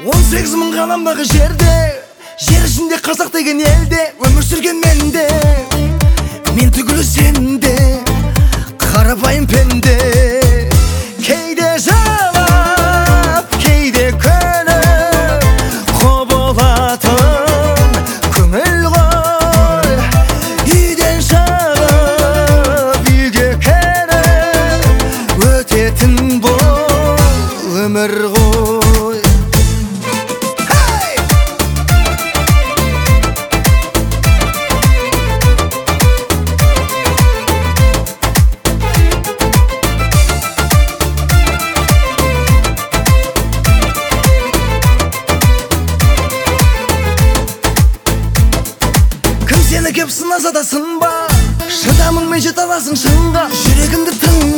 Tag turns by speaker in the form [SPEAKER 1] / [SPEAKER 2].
[SPEAKER 1] 18 мың ғаламдағы жерде, жер ішінде қазақ деген елде өмір сүрген менде, мен түгілі сенде, қарапайым пенде. Кейде жауап, кейде көніп, құбылатын көңіл ғой. Үйден шығып, үйге келіп, өтетін бұл өмір ғой. Сені кеп сынаса да сынба, шыдамыңмен жете аласың шыңға. Жүрегімді тыңда.